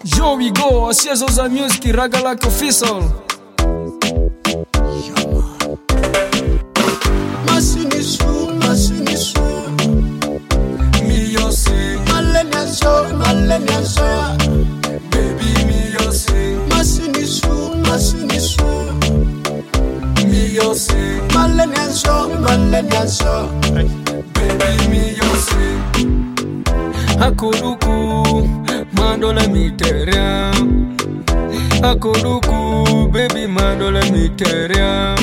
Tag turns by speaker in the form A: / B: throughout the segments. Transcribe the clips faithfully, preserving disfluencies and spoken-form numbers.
A: Here we go, Asiazoza Music, Ragalak Official.
B: Masinisu, Masinisu,
A: Me yo say,
B: Malenia so, Malenia so,
A: baby me yo say,
B: Masinisu, Masinisu,
A: me yo say,
B: Malenia so, Malenia so,
A: baby me yo say. Akuruku, mandola miteria. Akuruku, baby mandola miteria.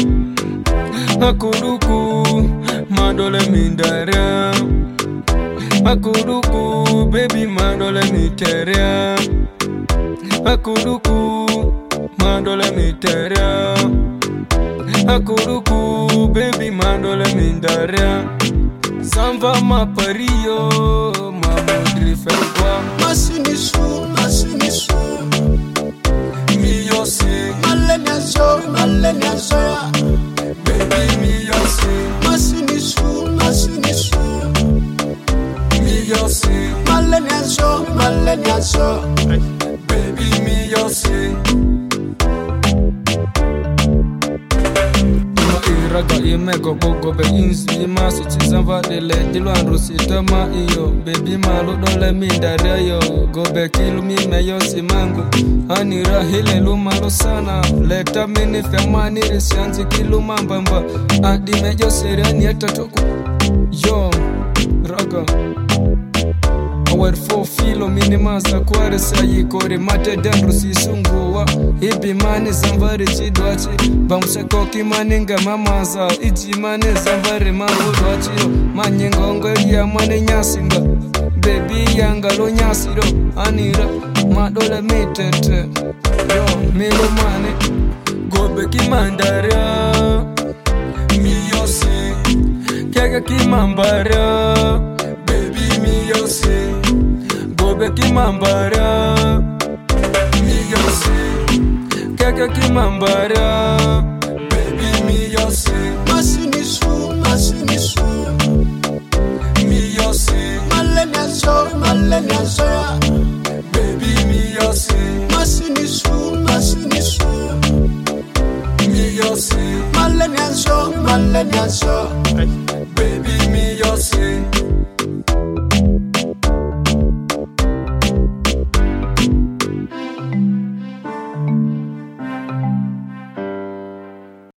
A: Akuruku, mandola mindaria. Akuruku, baby mandola miteria. Akuruku, mandola miteria. Akuruku, baby mandola mindaria. Samba mapario, mamudri ferwa.
B: Masinisu, Masinisu,
A: Me yo say,
B: Malenia so, Malenia so,
A: baby me yo say,
B: Masinisu, Masinisu,
A: me yo say,
B: Malenia so, Malenia so,
A: baby me yo say. Raga imego bogo be inzi masi chizamba dele dilwan rusita ma iyo baby malu dole mindare yo go be kilu mi me yo simangu ani rahile lumalo sana leta mini famani risianzi kilu mambamba adi mejo seriani etatoku yo raga awar fo filo minimaza kware sayi kore mate dendro sisunguwa ibi mani zambari chidwachi bamse koki maninga mamaza iji mani zambari mahudwachi yo manyengongo ya mani nyasinga baby yanga lo nyasiro anira madole mitete yo milo mani gobe kimandaria miyose kega kimambara baby miyose gobe kimambara miyose kega kimambara baby miyose
B: Masinisu, Masinisu,
A: miyose
B: Malenia so, Malenia so,
A: baby miyose
B: Masinisu, Masinisu,
A: miyose
B: Malenia so, Malenia so,